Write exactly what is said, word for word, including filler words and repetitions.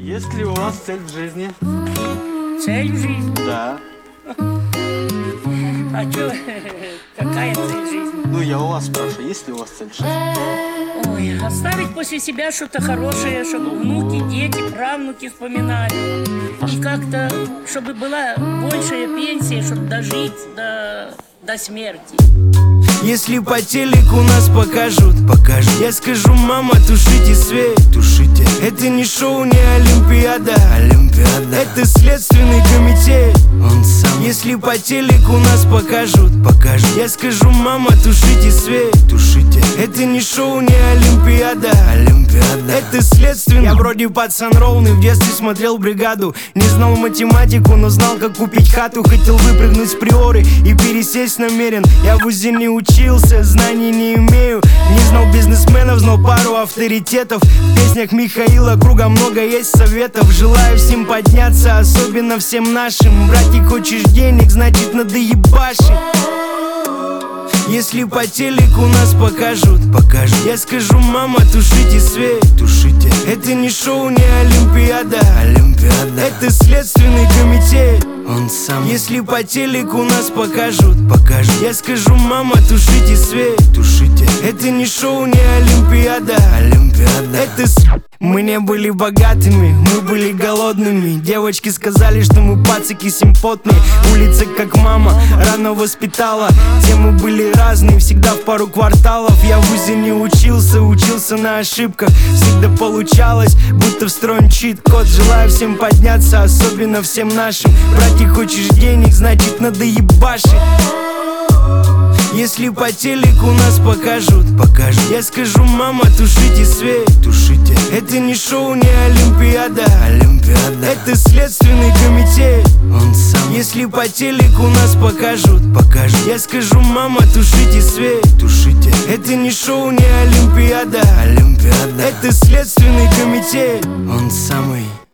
Есть ли у вас цель в жизни? Цель в жизни? Да. А чё, какая цель в жизни? Ну, я у вас спрашиваю, есть ли у вас цель в жизни? Ой, оставить после себя что-то хорошее, чтобы внуки, дети, правнуки вспоминали. И как-то, чтобы была большая пенсия, чтобы дожить до, до смерти. Если по телеку нас покажут, покажут, я скажу: мама, тушите свет, тушите. Это не шоу, не Олимпиада, Олимпиада. Это следственный комитет, он сам. Если по телеку нас покажут, покажут, я скажу: мама, тушите свет, тушите. Это не шоу, не Олимпиада, Олимпиада. Это следственный. Я вроде пацан ровный, в детстве смотрел «Бригаду». Не знал математику, но знал, как купить хату. Хотел выпрыгнуть с приоры и пересесть намерен. Я в УЗИ не учился, знаний не имею. Не знал бизнесменов, знал пару авторитетов. В песнях Михаила Круга много есть советов. Желаю всем подняться, особенно всем нашим. Братик, хочешь денег, значит надо ебашить. Если по телеку нас покажут, покажут, я скажу: мама, тушите свет, тушите. Это не шоу, не Олимпиада, Олимпиада. Это следственный комитет, он сам. Если по телеку нас покажут, покажут, я скажу: мама, тушите свет, тушите. Это не шоу, не Олимпиада, Олимпиада. Это с... Мы не были богатыми, мы были голодными. Девочки сказали, что мы пацаки симпотные. Улица как мама рано воспитала. Темы были разные, всегда в пару кварталов. Я в УЗИ не учился, учился на ошибках. Всегда получалось, будто встроен чит-код. Желаю всем подняться, особенно всем нашим. Братик, хочешь денег, значит надо ебашить. Если по телеку нас покажут, покажут, я скажу: мама, тушите свет, тушите. Это не шоу, не Олимпиада, Олимпиада. Это следственный комитет, он сам. Если по телеку нас покажут, покажут, я скажу: мама, тушите свет, тушите. Это не шоу, не Олимпиада, Олимпиада. Это следственный комитет, он самый.